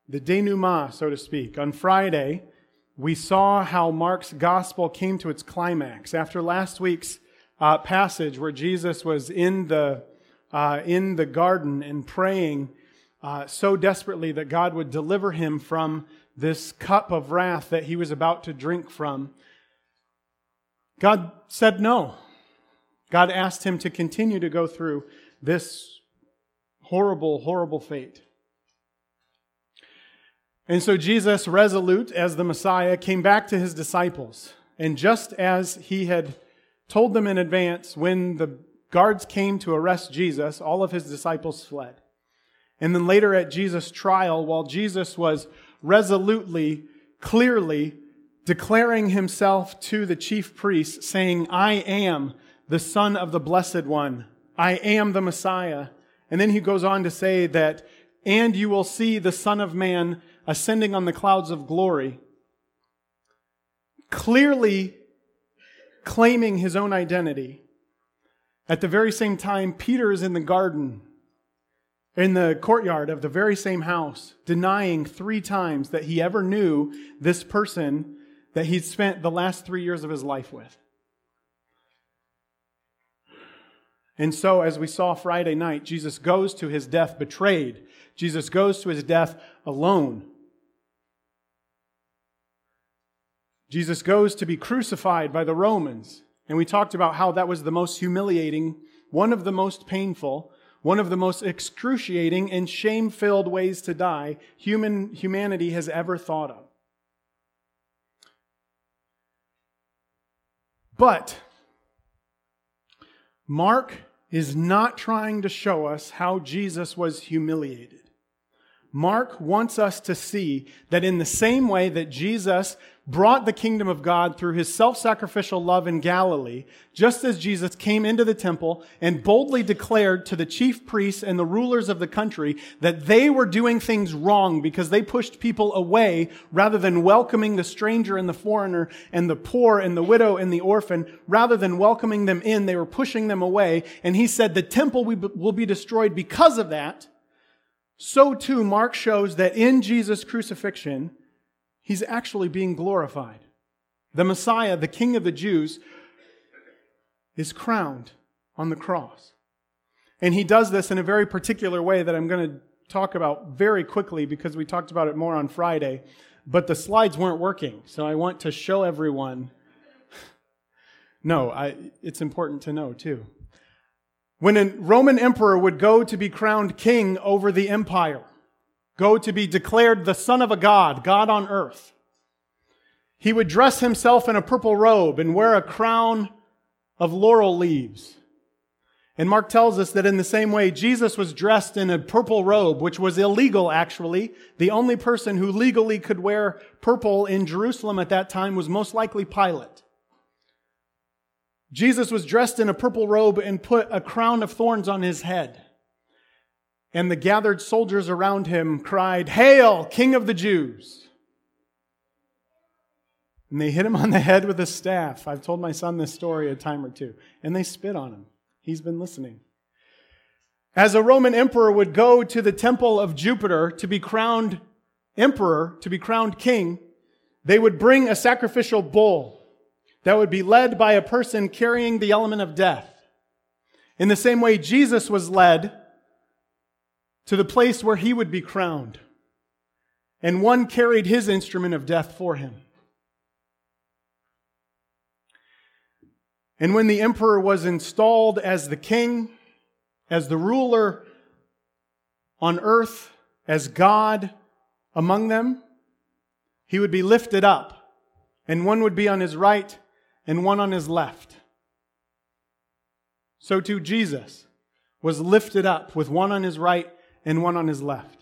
the denouement, so to speak. On Friday, we saw how Mark's gospel came to its climax. After last week's passage where Jesus was in the garden and praying so desperately that God would deliver him from this cup of wrath that he was about to drink from, God said no. God asked him to continue to go through this horrible, horrible fate. And so Jesus, resolute as the Messiah, came back to his disciples. And just as he had told them in advance, when the guards came to arrest Jesus, all of his disciples fled. And then later at Jesus' trial, while Jesus was resolutely, clearly declaring himself to the chief priests, saying, "I am the Son of the Blessed One. I am the Messiah." And then he goes on to say that, "And you will see the Son of Man ascending on the clouds of glory," clearly claiming his own identity. At the very same time, Peter is in the garden, in the courtyard of the very same house, denying 3 times that he ever knew this person that he'd spent the last 3 years of his life with. And so, as we saw Friday night, Jesus goes to his death betrayed. Jesus goes to his death alone. Jesus goes to be crucified by the Romans. And we talked about how that was the most humiliating, one of the most painful, one of the most excruciating and shame-filled ways to die humanity has ever thought of. But Mark is not trying to show us how Jesus was humiliated. Mark wants us to see that in the same way that Jesus brought the kingdom of God through his self-sacrificial love in Galilee, just as Jesus came into the temple and boldly declared to the chief priests and the rulers of the country that they were doing things wrong because they pushed people away rather than welcoming the stranger and the foreigner and the poor and the widow and the orphan, rather than welcoming them in, they were pushing them away. And he said the temple will be destroyed because of that. So too, Mark shows that in Jesus' crucifixion, he's actually being glorified. The Messiah, the King of the Jews, is crowned on the cross. And he does this in a very particular way that I'm going to talk about very quickly because we talked about it more on Friday. But the slides weren't working, so I want to show everyone. It's important to know too. When a Roman emperor would go to be crowned king over the empire, go to be declared the son of a god, God on earth, he would dress himself in a purple robe and wear a crown of laurel leaves. And Mark tells us that in the same way, Jesus was dressed in a purple robe, which was illegal actually. The only person who legally could wear purple in Jerusalem at that time was most likely Pilate. Jesus was dressed in a purple robe and put a crown of thorns on his head. And the gathered soldiers around him cried, "Hail, King of the Jews!" And they hit him on the head with a staff. I've told my son this story a time or two. And they spit on him. He's been listening. As a Roman emperor would go to the temple of Jupiter to be crowned emperor, to be crowned king, they would bring a sacrificial bull that would be led by a person carrying the element of death. In the same way, Jesus was led to the place where he would be crowned. And one carried his instrument of death for him. And when the emperor was installed as the king, as the ruler on earth, as God among them, he would be lifted up. And one would be on his right and one on his left. So too Jesus was lifted up with one on his right and one on his left.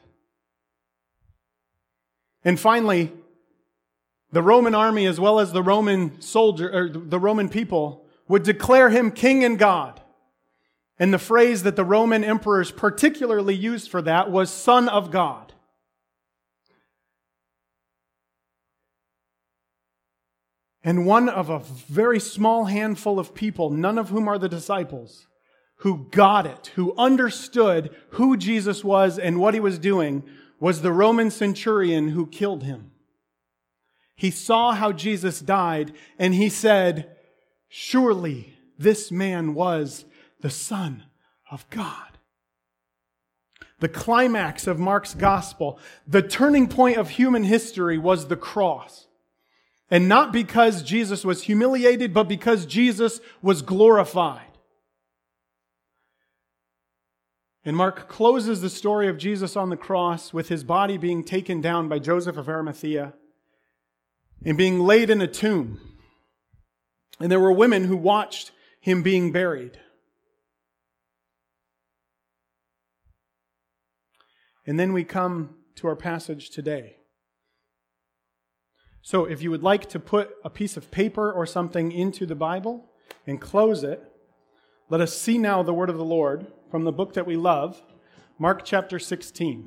And finally, the Roman army as well as the Roman soldier or the Roman people would declare him king and God. And the phrase that the Roman emperors particularly used for that was Son of God. And one of a very small handful of people, none of whom are the disciples, who got it, who understood who Jesus was and what he was doing, was the Roman centurion who killed him. He saw how Jesus died, and he said, "Surely this man was the Son of God." The climax of Mark's gospel, the turning point of human history, was the cross. And not because Jesus was humiliated, but because Jesus was glorified. And Mark closes the story of Jesus on the cross with his body being taken down by Joseph of Arimathea and being laid in a tomb. And there were women who watched him being buried. And then we come to our passage today. So if you would like to put a piece of paper or something into the Bible and close it, let us see now the word of the Lord from the book that we love, Mark chapter 16.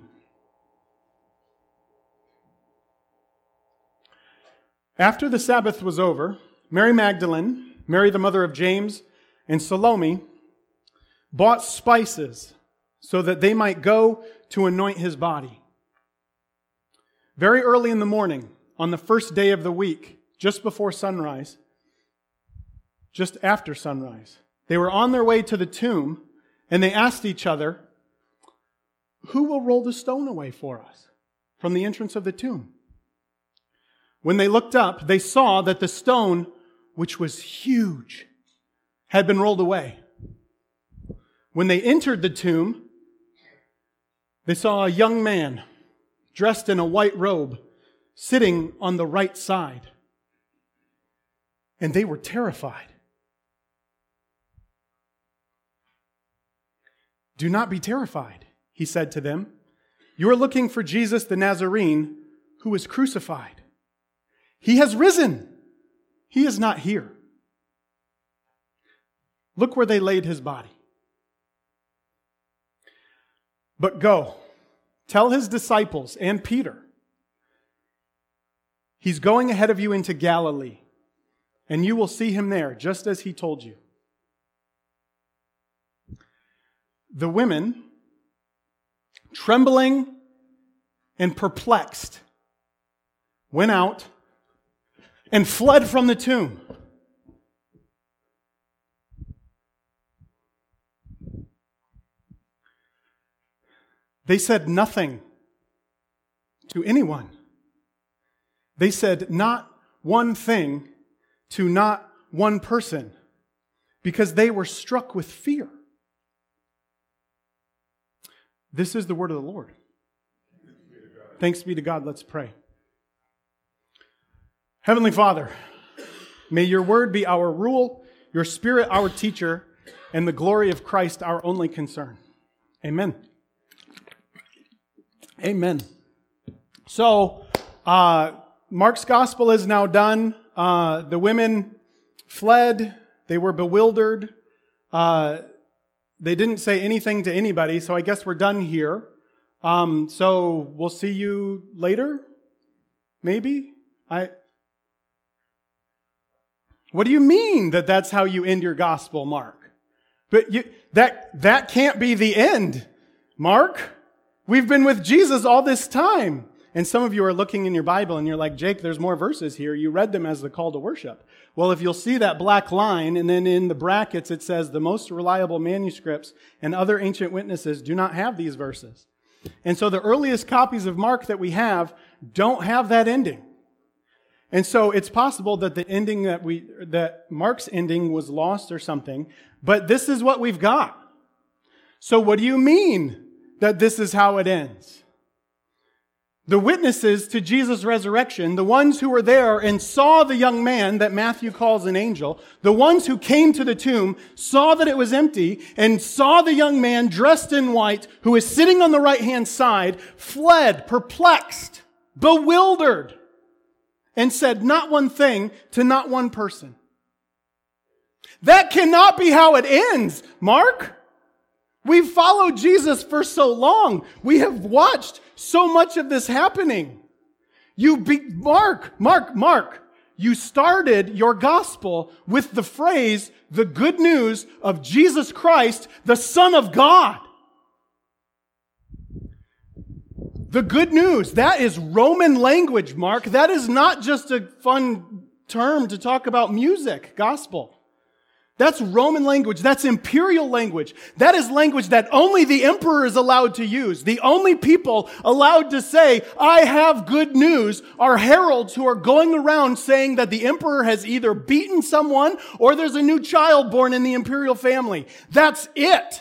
After the Sabbath was over, Mary Magdalene, Mary the mother of James, and Salome bought spices so that they might go to anoint his body. Very early in the morning, on the first day of the week, just before sunrise, just after sunrise, they were on their way to the tomb, and they asked each other, "Who will roll the stone away for us from the entrance of the tomb?" When they looked up, they saw that the stone, which was huge, had been rolled away. When they entered the tomb, they saw a young man dressed in a white robe sitting on the right side. And they were terrified. "Do not be terrified," he said to them. "You are looking for Jesus the Nazarene, who was crucified. He has risen. He is not here. Look where they laid his body. But go, tell his disciples and Peter, he's going ahead of you into Galilee, and you will see him there, just as he told you." The women, trembling and perplexed, went out and fled from the tomb. They said nothing to anyone. They said not one thing to not one person because they were struck with fear. This is the word of the Lord. Thanks be to God. Let's pray. Heavenly Father, may your word be our rule, your spirit our teacher, and the glory of Christ our only concern. Amen. Amen. So, Mark's gospel is now done. The women fled. They were bewildered. They didn't say anything to anybody, so I guess we're done here. So we'll see you later? Maybe? What do you mean that that's how you end your gospel, Mark? But that can't be the end, Mark. We've been with Jesus all this time. And some of you are looking in your Bible and you're like, "Jake, there's more verses here. You read them as the call to worship." Well, if you'll see that black line, and then in the brackets it says, "The most reliable manuscripts and other ancient witnesses do not have these verses." And so the earliest copies of Mark that we have don't have that ending. And so it's possible that the ending that Mark's ending was lost or something, but this is what we've got. So what do you mean that this is how it ends? The witnesses to Jesus' resurrection, the ones who were there and saw the young man that Matthew calls an angel, the ones who came to the tomb, saw that it was empty, and saw the young man dressed in white, who is sitting on the right-hand side, fled, perplexed, bewildered, and said not one thing to not one person. That cannot be how it ends, Mark. We've followed Jesus for so long. We have watched so much of this happening. Mark, you started your gospel with the phrase, the good news of Jesus Christ, the Son of God. The good news, that is Roman language, Mark. That is not just a fun term to talk about music, gospel. That's Roman language. That's imperial language. That is language that only the emperor is allowed to use. The only people allowed to say, I have good news, are heralds who are going around saying that the emperor has either beaten someone or there's a new child born in the imperial family. That's it.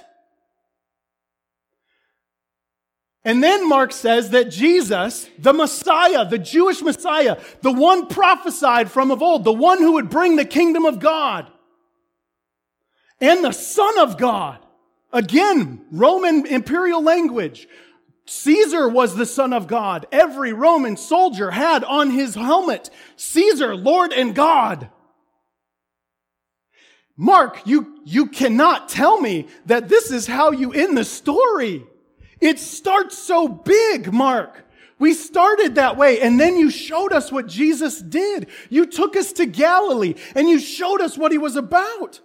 And then Mark says that Jesus, the Messiah, the Jewish Messiah, the one prophesied from of old, the one who would bring the kingdom of God, and the Son of God. Again, Roman imperial language. Caesar was the Son of God. Every Roman soldier had on his helmet, Caesar, Lord and God. Mark, you cannot tell me that this is how you end the story. It starts so big, Mark. We started that way, and then you showed us what Jesus did. You took us to Galilee, and you showed us what he was about.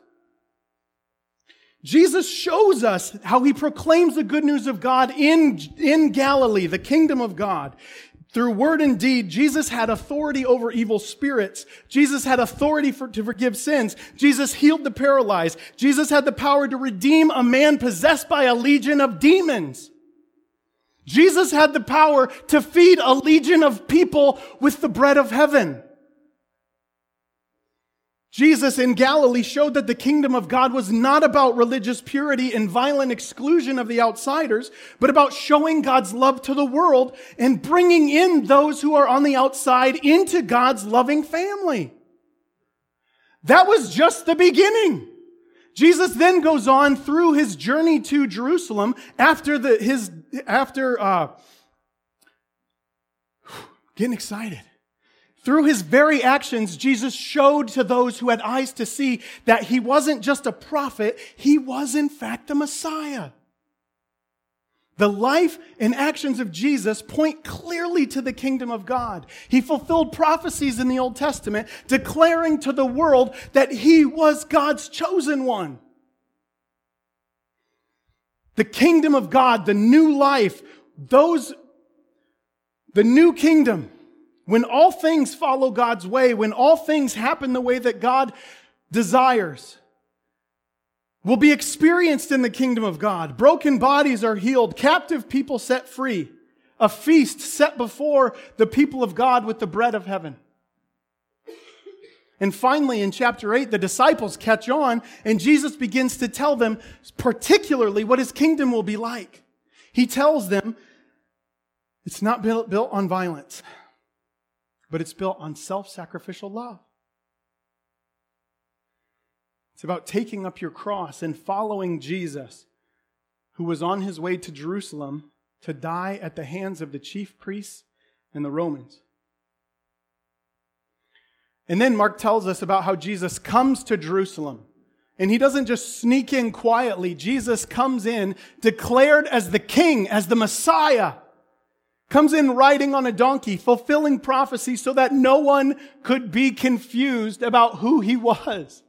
Jesus shows us how he proclaims the good news of God in Galilee, the kingdom of God. Through word and deed, Jesus had authority over evil spirits. Jesus had authority to forgive sins. Jesus healed the paralyzed. Jesus had the power to redeem a man possessed by a legion of demons. Jesus had the power to feed a legion of people with the bread of heaven. Jesus in Galilee showed that the kingdom of God was not about religious purity and violent exclusion of the outsiders, but about showing God's love to the world and bringing in those who are on the outside into God's loving family. That was just the beginning. Jesus then goes on through his journey to Jerusalem getting excited. Through his very actions, Jesus showed to those who had eyes to see that he wasn't just a prophet, he was in fact the Messiah. The life and actions of Jesus point clearly to the kingdom of God. He fulfilled prophecies in the Old Testament, declaring to the world that he was God's chosen one. The kingdom of God, the new life, the new kingdom. When all things follow God's way, when all things happen the way that God desires, will be experienced in the kingdom of God. Broken bodies are healed, captive people set free, a feast set before the people of God with the bread of heaven. And finally, in chapter 8, the disciples catch on, and Jesus begins to tell them particularly what his kingdom will be like. He tells them it's not built on violence, but it's built on self-sacrificial love. It's about taking up your cross and following Jesus, who was on his way to Jerusalem to die at the hands of the chief priests and the Romans. And then Mark tells us about how Jesus comes to Jerusalem. And he doesn't just sneak in quietly. Jesus comes in declared as the king, as the Messiah. Comes in riding on a donkey, fulfilling prophecy so that no one could be confused about who he was.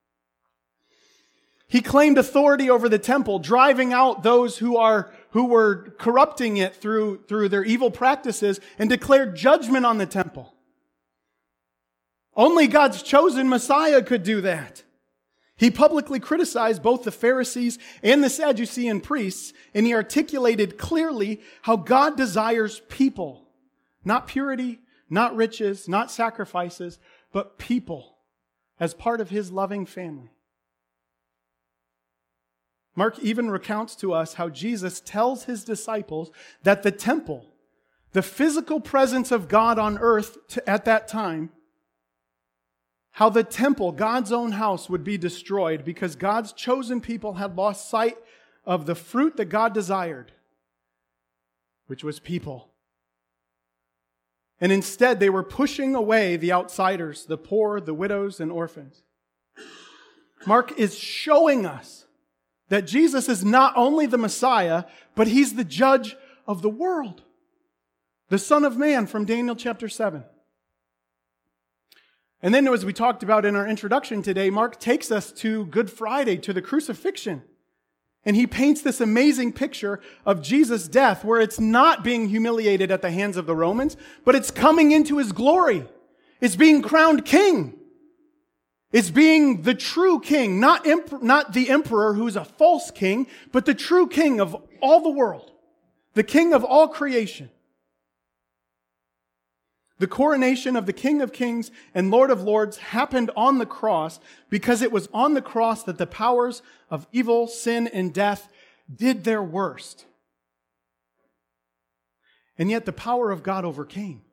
He claimed authority over the temple, driving out those who were corrupting it through their evil practices, and declared judgment on the temple. Only God's chosen Messiah could do that. He publicly criticized both the Pharisees and the Sadducean priests, and he articulated clearly how God desires people. Not purity, not riches, not sacrifices, but people as part of his loving family. Mark even recounts to us how Jesus tells his disciples that the temple, the physical presence of God on earth at that time, how the temple, God's own house, would be destroyed because God's chosen people had lost sight of the fruit that God desired, which was people. And instead, they were pushing away the outsiders, the poor, the widows, and orphans. Mark is showing us that Jesus is not only the Messiah, but he's the judge of the world. The Son of Man from Daniel chapter 7. And then, as we talked about in our introduction today, Mark takes us to Good Friday, to the crucifixion. And he paints this amazing picture of Jesus' death where it's not being humiliated at the hands of the Romans, but it's coming into his glory. It's being crowned king. It's being the true king, not the emperor who's a false king, but the true king of all the world, the king of all creation. The coronation of the King of Kings and Lord of Lords happened on the cross because it was on the cross that the powers of evil, sin, and death did their worst. And yet the power of God overcame.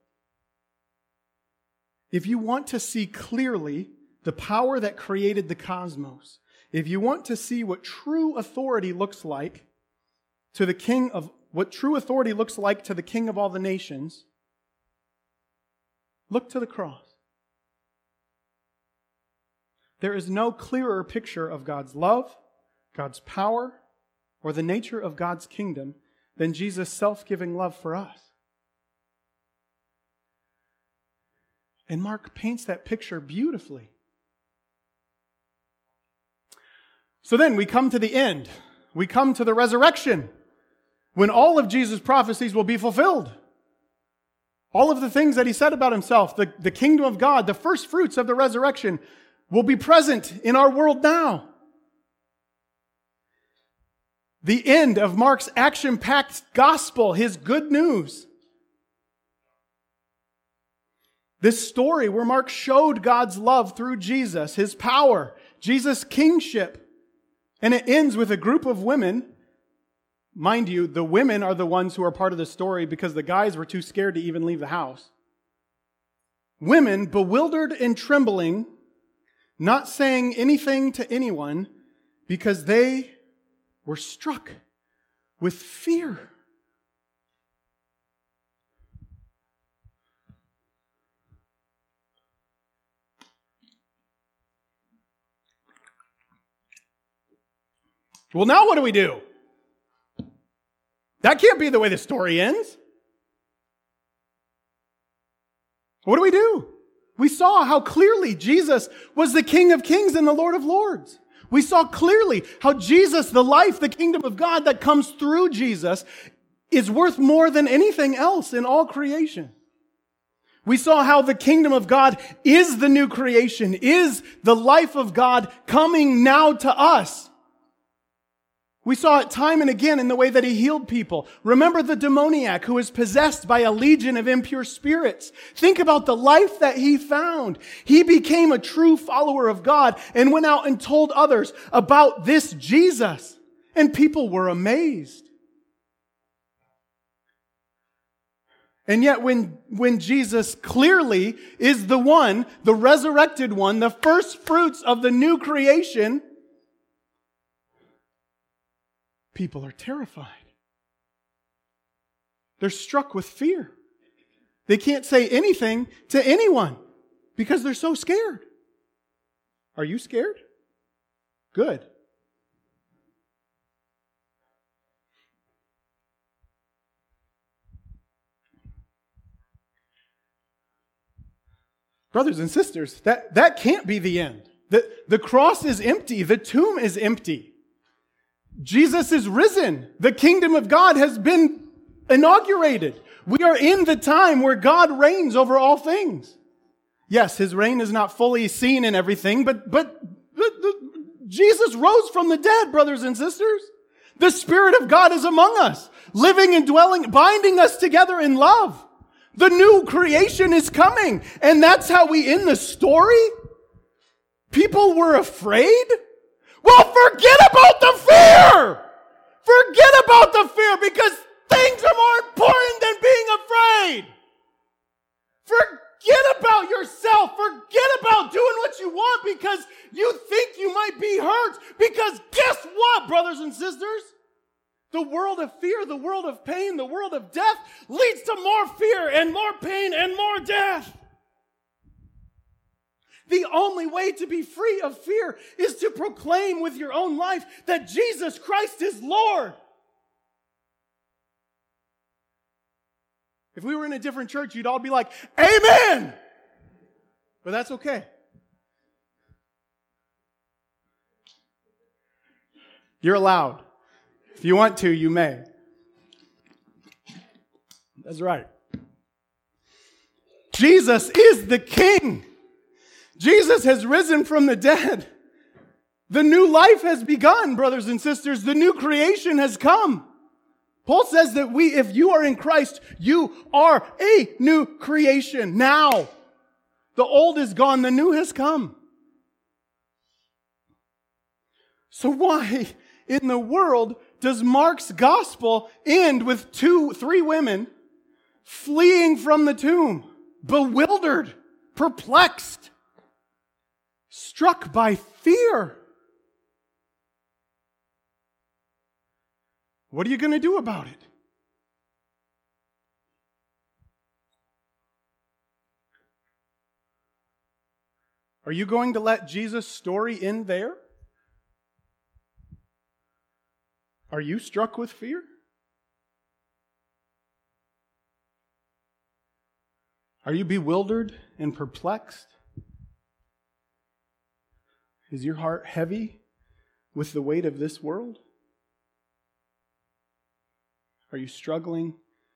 If you want to see clearly the power that created the cosmos, if you want to see what true authority looks like to the King of what true authority looks like to the King of all the nations, look to the cross. There is no clearer picture of God's love, God's power, or the nature of God's kingdom than Jesus' self-giving love for us. And Mark paints that picture beautifully. So then we come to the end. We come to the resurrection, when all of Jesus' prophecies will be fulfilled. All of the things that he said about himself, the kingdom of God, the first fruits of the resurrection, will be present in our world now. The end of Mark's action-packed gospel, his good news. This story where Mark showed God's love through Jesus, his power, Jesus' kingship. And it ends with a group of women. Mind you, the women are the ones who are part of the story because the guys were too scared to even leave the house. Women, bewildered and trembling, not saying anything to anyone because they were struck with fear. Well, now what do we do? That can't be the way the story ends. What do we do? We saw how clearly Jesus was the King of Kings and the Lord of Lords. We saw clearly how Jesus, the life, the kingdom of God that comes through Jesus, is worth more than anything else in all creation. We saw how the kingdom of God is the new creation, is the life of God coming now to us. We saw it time and again in the way that he healed people. Remember the demoniac who was possessed by a legion of impure spirits. Think about the life that he found. He became a true follower of God and went out and told others about this Jesus. And people were amazed. And yet when Jesus clearly is the one, the resurrected one, the first fruits of the new creation, people are terrified. They're struck with fear. They can't say anything to anyone because they're so scared. Are you scared? Good. Brothers and sisters, that can't be the end. The cross is empty. The tomb is empty. Jesus is risen. The kingdom of God has been inaugurated. We are in the time where God reigns over all things. Yes, his reign is not fully seen in everything, but Jesus rose from the dead, brothers and sisters. The Spirit of God is among us, living and dwelling, binding us together in love. The new creation is coming, and that's how we end the story? People were afraid? Well, forget about the fear! Forget about the fear because things are more important than being afraid. Forget about yourself. Forget about doing what you want because you think you might be hurt. Because guess what, brothers and sisters? The world of fear, the world of pain, the world of death leads to more fear and more pain and more death. The only way to be free of fear is to proclaim with your own life that Jesus Christ is Lord. If we were in a different church, you'd all be like, Amen! But that's okay. You're allowed. If you want to, you may. That's right. Jesus is the King. Jesus has risen from the dead. The new life has begun, brothers and sisters. The new creation has come. Paul says that if you are in Christ, you are a new creation. Now, the old is gone, the new has come. So why in the world does Mark's gospel end with 3 women fleeing from the tomb, bewildered, perplexed, struck by fear? What are you going to do about it? Are you going to let Jesus' story end there? Are you struck with fear? Are you bewildered and perplexed? Is your heart heavy with the weight of this world? Are you struggling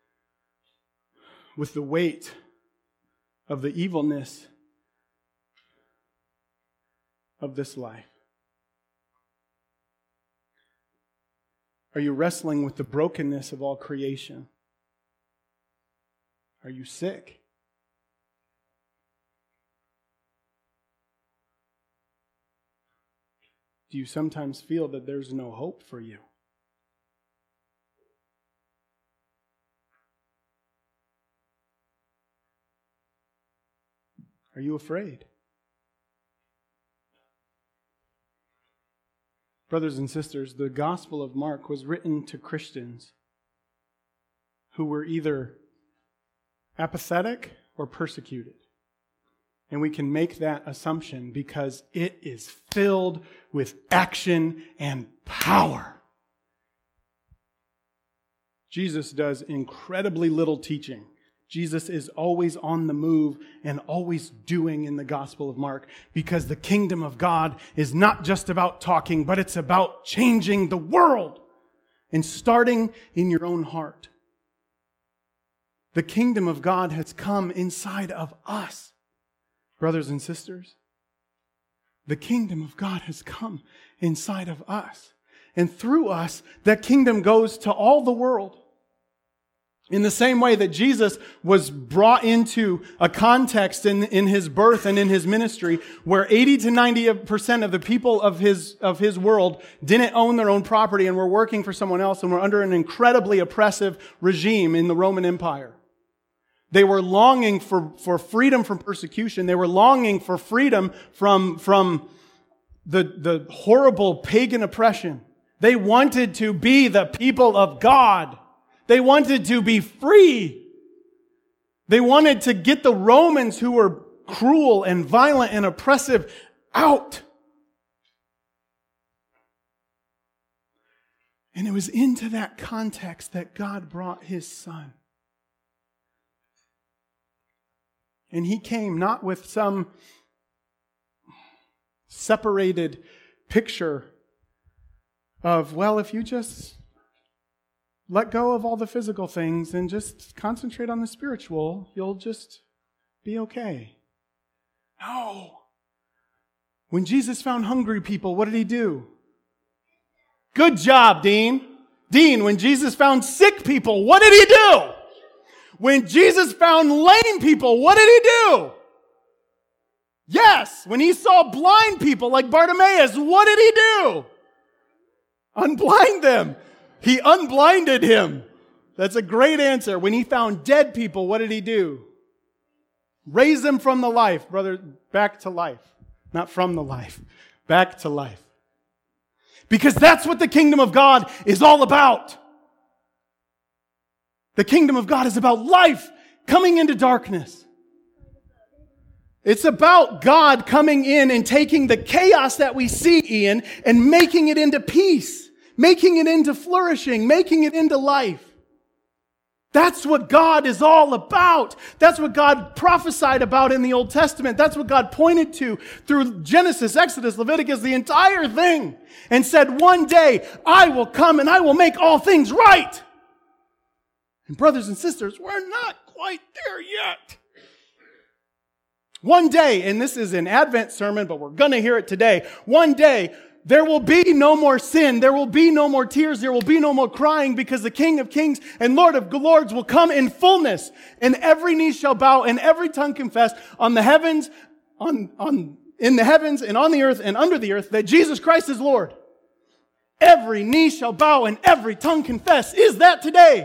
with the weight of the evilness of this life? Are you wrestling with the brokenness of all creation? Are you sick? Do you sometimes feel that there's no hope for you? Are you afraid? Brothers and sisters, the Gospel of Mark was written to Christians who were either apathetic or persecuted. And we can make that assumption because it is filled with action and power. Jesus does incredibly little teaching. Jesus is always on the move and always doing in the Gospel of Mark because the kingdom of God is not just about talking, but it's about changing the world and starting in your own heart. The kingdom of God has come inside of us, brothers and sisters. The kingdom of God has come inside of us. And through us, that kingdom goes to all the world. In the same way that Jesus was brought into a context in his birth and in his ministry where 80 to 90% of the people of his world didn't own their own property and were working for someone else and were under an incredibly oppressive regime in the Roman Empire. They were longing for freedom from persecution. They were longing for freedom from the horrible pagan oppression. They wanted to be the people of God. They wanted to be free. They wanted to get the Romans who were cruel and violent and oppressive out. And it was into that context that God brought his Son. And he came not with some separated picture of, well, if you just let go of all the physical things and just concentrate on the spiritual, you'll just be okay. No. When Jesus found hungry people, what did he do? Good job, Dean. Dean, when Jesus found sick people, what did he do? When Jesus found lame people, what did he do? Yes, when he saw blind people like Bartimaeus, what did he do? Unblind them. He unblinded him. That's a great answer. When he found dead people, what did he do? Raise them from the life, brother, back to life. Not from the life, back to life. Because that's what the kingdom of God is all about. The kingdom of God is about life coming into darkness. It's about God coming in and taking the chaos that we see, Ian, and making it into peace. Making it into flourishing, making it into life. That's what God is all about. That's what God prophesied about in the Old Testament. That's what God pointed to through Genesis, Exodus, Leviticus, the entire thing, and said, one day I will come and I will make all things right. And brothers and sisters, we're not quite there yet. One day, and this is an Advent sermon, but we're going to hear it today. One day, there will be no more sin. There will be no more tears. There will be no more crying, because the King of Kings and Lord of Lords will come in fullness, and every knee shall bow and every tongue confess on the heavens, in the heavens and on the earth and under the earth that Jesus Christ is Lord. Every knee shall bow and every tongue confess. Is that today?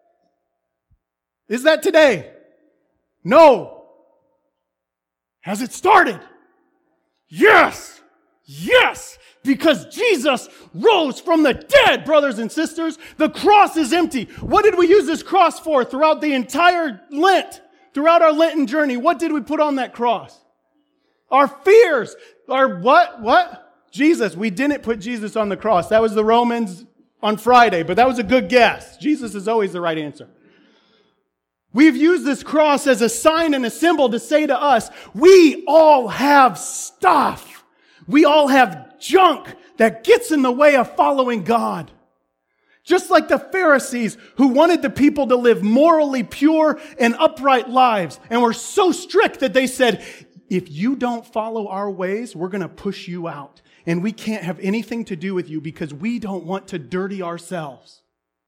Is that today? No. Has it started? Yes. Yes. Because Jesus rose from the dead, brothers and sisters. The cross is empty. What did we use this cross for throughout the entire Lent? Throughout our Lenten journey, what did we put on that cross? Our fears. Our what? What? Jesus. We didn't put Jesus on the cross. That was the Romans on Friday, but that was a good guess. Jesus is always the right answer. We've used this cross as a sign and a symbol to say to us, we all have stuff. We all have junk that gets in the way of following God. Just like the Pharisees who wanted the people to live morally pure and upright lives, and were so strict that they said, if you don't follow our ways, we're going to push you out. And we can't have anything to do with you because we don't want to dirty ourselves.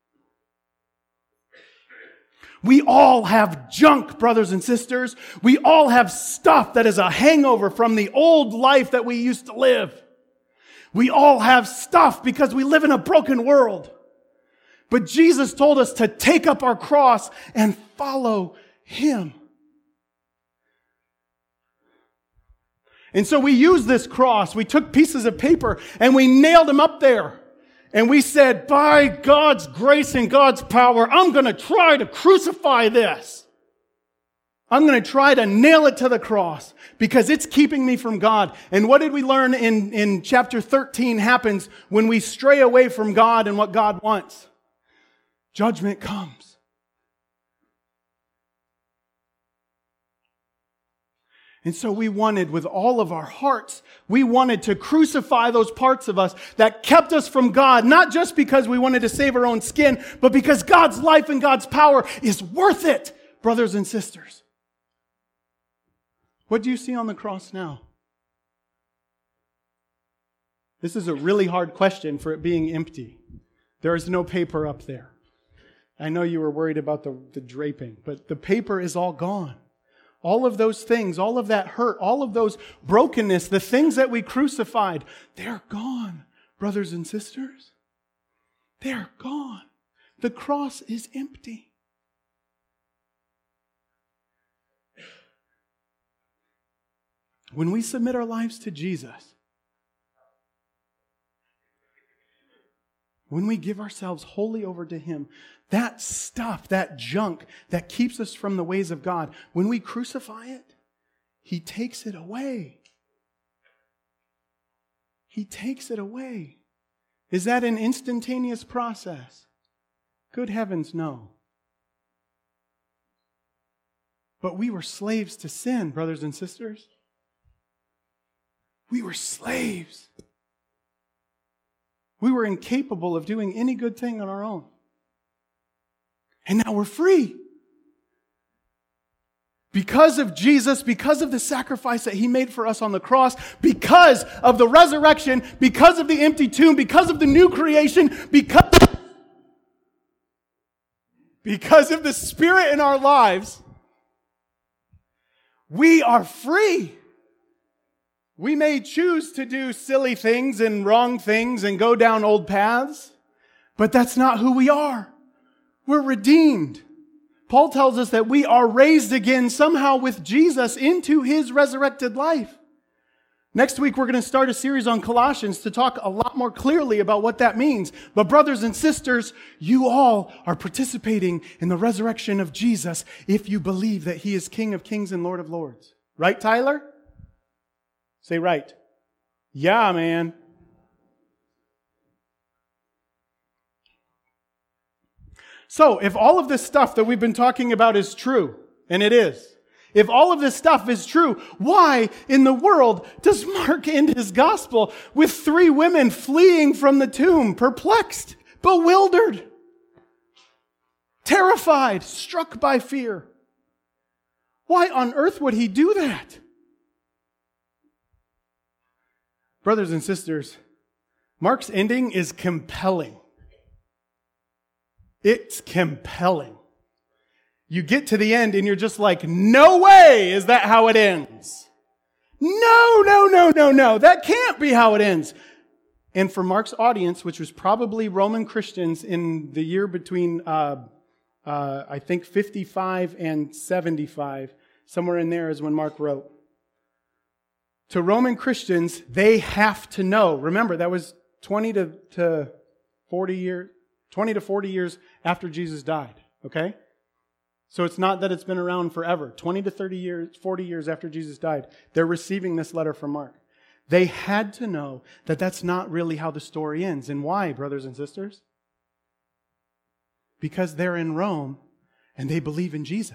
We all have junk, brothers and sisters. We all have stuff that is a hangover from the old life that we used to live. We all have stuff because we live in a broken world. But Jesus told us to take up our cross and follow Him. And so we used this cross. We took pieces of paper and we nailed them up there. And we said, by God's grace and God's power, I'm going to try to crucify this. I'm going to try to nail it to the cross because it's keeping me from God. And what did we learn in chapter 13 happens when we stray away from God and what God wants? Judgment comes. And so we wanted, with all of our hearts, we wanted to crucify those parts of us that kept us from God, not just because we wanted to save our own skin, but because God's life and God's power is worth it, brothers and sisters. What do you see on the cross now? This is a really hard question for it being empty. There is no paper up there. I know you were worried about the draping, but the paper is all gone. All of those things, all of that hurt, all of those brokenness, the things that we crucified, they're gone, brothers and sisters. They're gone. The cross is empty. When we submit our lives to Jesus, when we give ourselves wholly over to Him, that stuff, that junk that keeps us from the ways of God, when we crucify it, He takes it away. He takes it away. Is that an instantaneous process? Good heavens, no. But we were slaves to sin, brothers and sisters. We were slaves. We were incapable of doing any good thing on our own. And now we're free. Because of Jesus, because of the sacrifice that He made for us on the cross, because of the resurrection, because of the empty tomb, because of the new creation, because of the Spirit in our lives, we are free. We may choose to do silly things and wrong things and go down old paths, but that's not who we are. We're redeemed. Paul tells us that we are raised again somehow with Jesus into His resurrected life. Next week, we're going to start a series on Colossians to talk a lot more clearly about what that means. But brothers and sisters, you all are participating in the resurrection of Jesus if you believe that He is King of Kings and Lord of Lords. Right, Tyler? Say right. Yeah, man. So, if all of this stuff that we've been talking about is true, and it is, if all of this stuff is true, why in the world does Mark end his gospel with 3 women fleeing from the tomb, perplexed, bewildered, terrified, struck by fear? Why on earth would he do that? Brothers and sisters, Mark's ending is compelling. It's compelling. You get to the end and you're just like, no way is that how it ends. No. That can't be how it ends. And for Mark's audience, which was probably Roman Christians in the year between, I think 55 and 75, somewhere in there is when Mark wrote. To Roman Christians, they have to know. Remember, that was 20 to 40 years after Jesus died, okay? So it's not that it's been around forever. 20 to 30 years, 40 years after Jesus died, they're receiving this letter from Mark. They had to know that that's not really how the story ends. And why, brothers and sisters? Because they're in Rome and they believe in Jesus.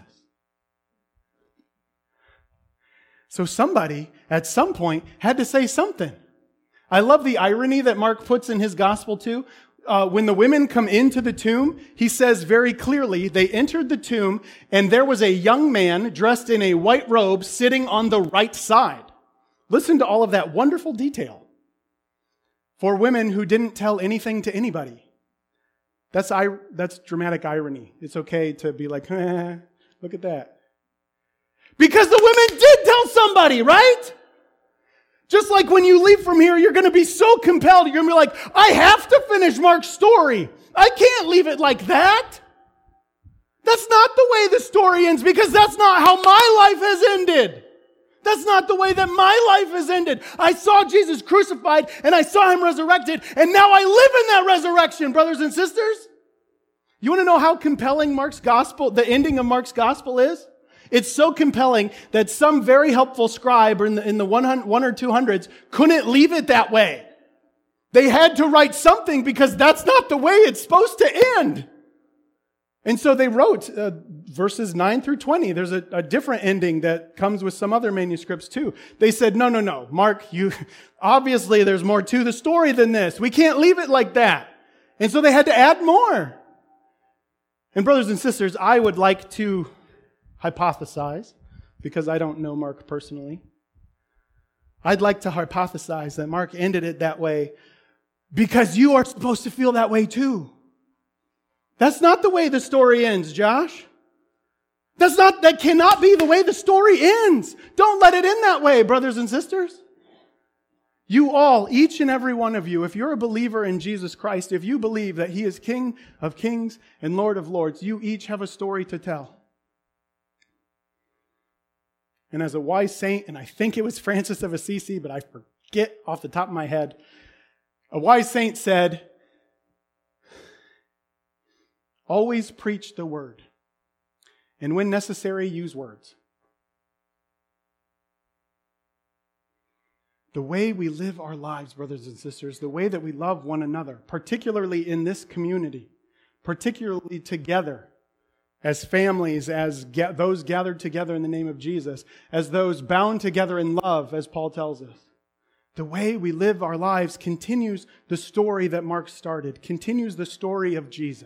So somebody at some point had to say something. I love the irony that Mark puts in his gospel too. When the women come into the tomb, he says very clearly, they entered the tomb and there was a young man dressed in a white robe sitting on the right side. Listen to all of that wonderful detail. For women who didn't tell anything to anybody. That's dramatic irony. It's okay to be like, look at that. Because the women did tell somebody, right? Just like when you leave from here, you're going to be so compelled. You're going to be like, I have to finish Mark's story. I can't leave it like that. That's not the way the story ends, because that's not how my life has ended. That's not the way that my life has ended. I saw Jesus crucified and I saw him resurrected, and now I live in that resurrection, brothers and sisters. You want to know how compelling Mark's gospel, the ending of Mark's gospel is? It's so compelling that some very helpful scribe in the 100 or 200s couldn't leave it that way. They had to write something because that's not the way it's supposed to end. And so they wrote verses 9 through 20. There's a different ending that comes with some other manuscripts too. They said, no, Mark, obviously there's more to the story than this. We can't leave it like that. And so they had to add more. And brothers and sisters, I would like to hypothesize, because I don't know Mark personally. I'd like to hypothesize that Mark ended it that way because you are supposed to feel that way too. That's not the way the story ends, Josh. That cannot be the way the story ends. Don't let it end that way, brothers and sisters. You all, each and every one of you, if you're a believer in Jesus Christ, if you believe that He is King of Kings and Lord of Lords, you each have a story to tell. And as a wise saint, and I think it was Francis of Assisi, but I forget off the top of my head, a wise saint said, always preach the word, and when necessary, use words. The way we live our lives, brothers and sisters, the way that we love one another, particularly in this community, particularly together, as families, as those gathered together in the name of Jesus, as those bound together in love, as Paul tells us. The way we live our lives continues the story that Mark started, continues the story of Jesus.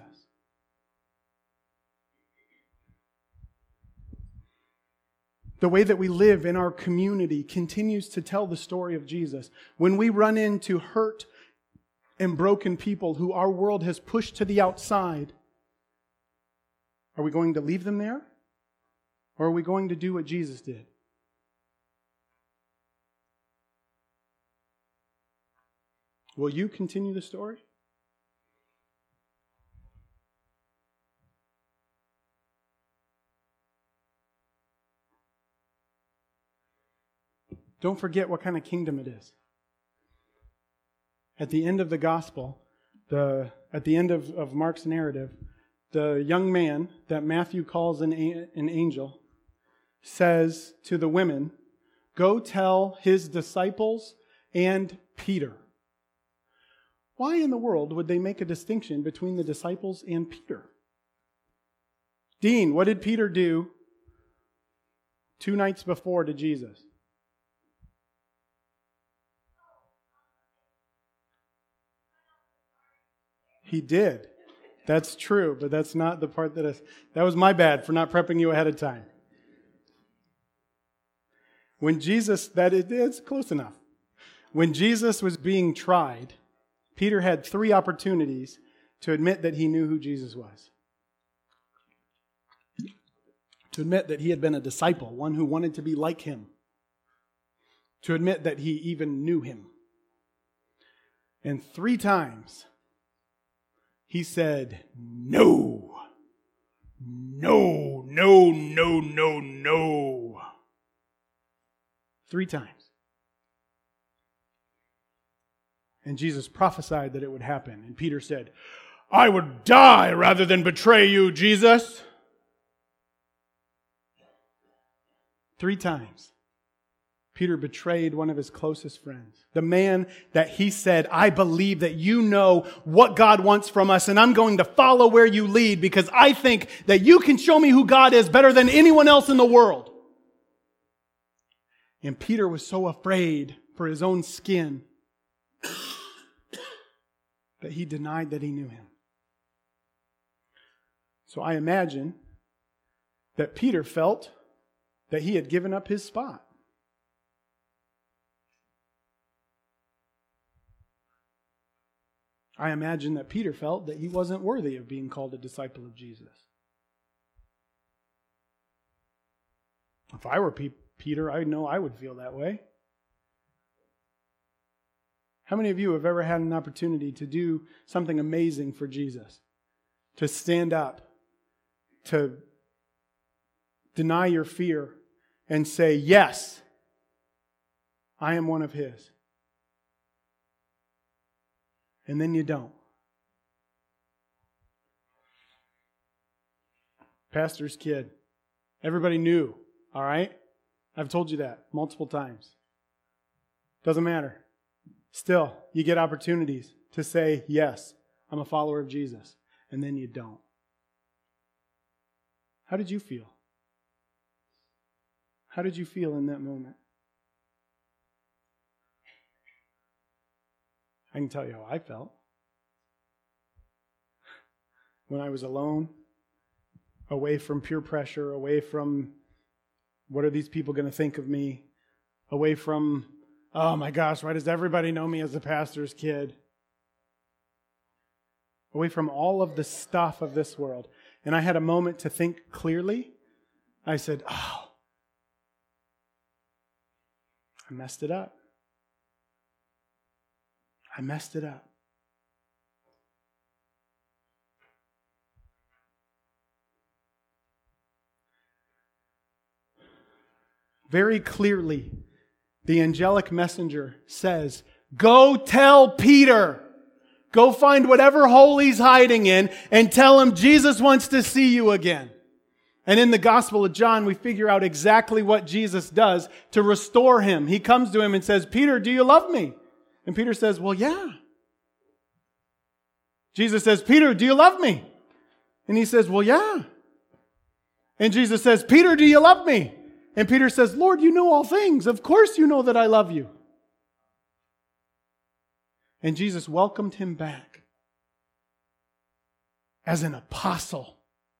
The way that we live in our community continues to tell the story of Jesus. When we run into hurt and broken people who our world has pushed to the outside, are we going to leave them there? Or are we going to do what Jesus did? Will you continue the story? Don't forget what kind of kingdom it is. At the end of the gospel, at the end of Mark's narrative, the young man that Matthew calls an angel says to the women, go tell his disciples and Peter. Why in the world would they make a distinction between the disciples and Peter? Dean, what did Peter do 2 nights before to Jesus? He did. That's true, but that's not the part that was my bad for not prepping you ahead of time. When Jesus, it's close enough. When Jesus was being tried, Peter had 3 opportunities to admit that he knew who Jesus was. To admit that he had been a disciple, one who wanted to be like him. To admit that he even knew him. And 3 times, he said, no. No, no, no, no, no. 3 times. And Jesus prophesied that it would happen. And Peter said, I would die rather than betray you, Jesus. 3 times. Peter betrayed one of his closest friends. The man that he said, I believe that you know what God wants from us, and I'm going to follow where you lead because I think that you can show me who God is better than anyone else in the world. And Peter was so afraid for his own skin that he denied that he knew him. So I imagine that Peter felt that he had given up his spot. I imagine that Peter felt that he wasn't worthy of being called a disciple of Jesus. If I were Peter, I know I would feel that way. How many of you have ever had an opportunity to do something amazing for Jesus? To stand up, to deny your fear, and say, yes, I am one of His. And then you don't. Pastor's kid. Everybody knew, all right? I've told you that multiple times. Doesn't matter. Still, you get opportunities to say, yes, I'm a follower of Jesus. And then you don't. How did you feel? How did you feel in that moment? I can tell you how I felt. When I was alone, away from peer pressure, away from what are these people going to think of me, away from, oh my gosh, why does everybody know me as a pastor's kid? Away from all of the stuff of this world. And I had a moment to think clearly. I said, oh, I messed it up. I messed it up. Very clearly, the angelic messenger says, go tell Peter. Go find whatever hole he's hiding in and tell him Jesus wants to see you again. And in the Gospel of John, we figure out exactly what Jesus does to restore him. He comes to him and says, Peter, do you love me? And Peter says, well, yeah. Jesus says, Peter, do you love me? And he says, well, yeah. And Jesus says, Peter, do you love me? And Peter says, Lord, you know all things. Of course you know that I love you. And Jesus welcomed him back as an apostle.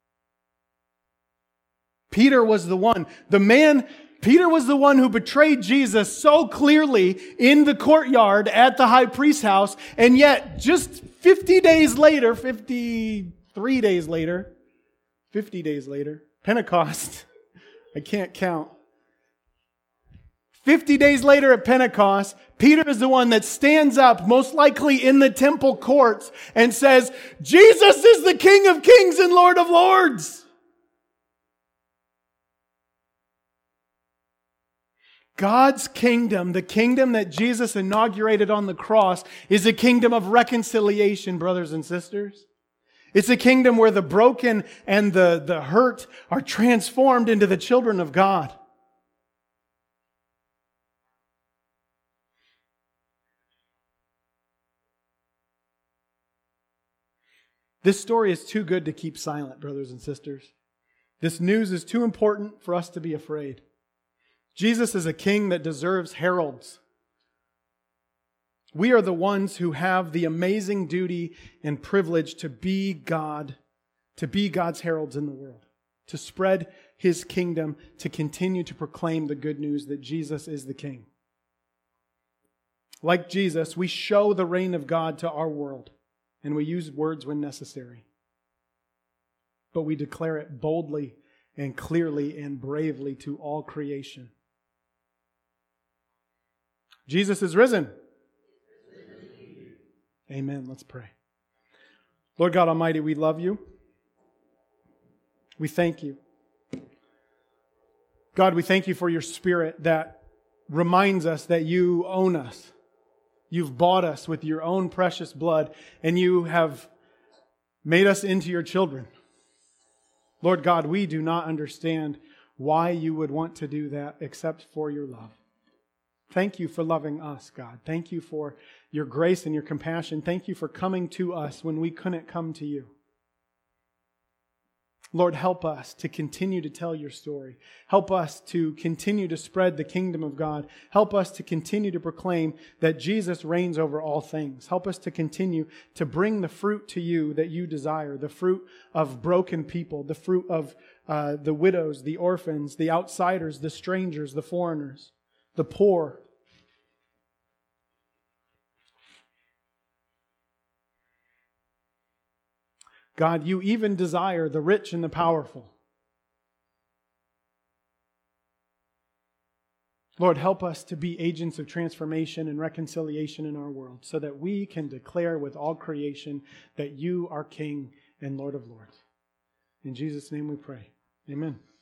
Peter was the one, Peter was the one who betrayed Jesus so clearly in the courtyard at the high priest's house, and yet just 50 days later, Pentecost, I can't count. 50 days later at Pentecost, Peter is the one that stands up, most likely in the temple courts, and says, Jesus is the King of Kings and Lord of Lords. God's kingdom, the kingdom that Jesus inaugurated on the cross, is a kingdom of reconciliation, brothers and sisters. It's a kingdom where the broken and the hurt are transformed into the children of God. This story is too good to keep silent, brothers and sisters. This news is too important for us to be afraid. Jesus is a king that deserves heralds. We are the ones who have the amazing duty and privilege to be God, to be God's heralds in the world, to spread His kingdom, to continue to proclaim the good news that Jesus is the King. Like Jesus, we show the reign of God to our world, and we use words when necessary. But we declare it boldly and clearly and bravely to all creation. Jesus is risen. Amen. Let's pray. Lord God Almighty, we love you. We thank you. God, we thank you for your Spirit that reminds us that you own us. You've bought us with your own precious blood, and you have made us into your children. Lord God, we do not understand why you would want to do that except for your love. Thank you for loving us, God. Thank you for your grace and your compassion. Thank you for coming to us when we couldn't come to you. Lord, help us to continue to tell your story. Help us to continue to spread the kingdom of God. Help us to continue to proclaim that Jesus reigns over all things. Help us to continue to bring the fruit to you that you desire, the fruit of broken people, the fruit of the widows, the orphans, the outsiders, the strangers, the foreigners, the poor. God, you even desire the rich and the powerful. Lord, help us to be agents of transformation and reconciliation in our world so that we can declare with all creation that you are King and Lord of Lords. In Jesus' name we pray. Amen.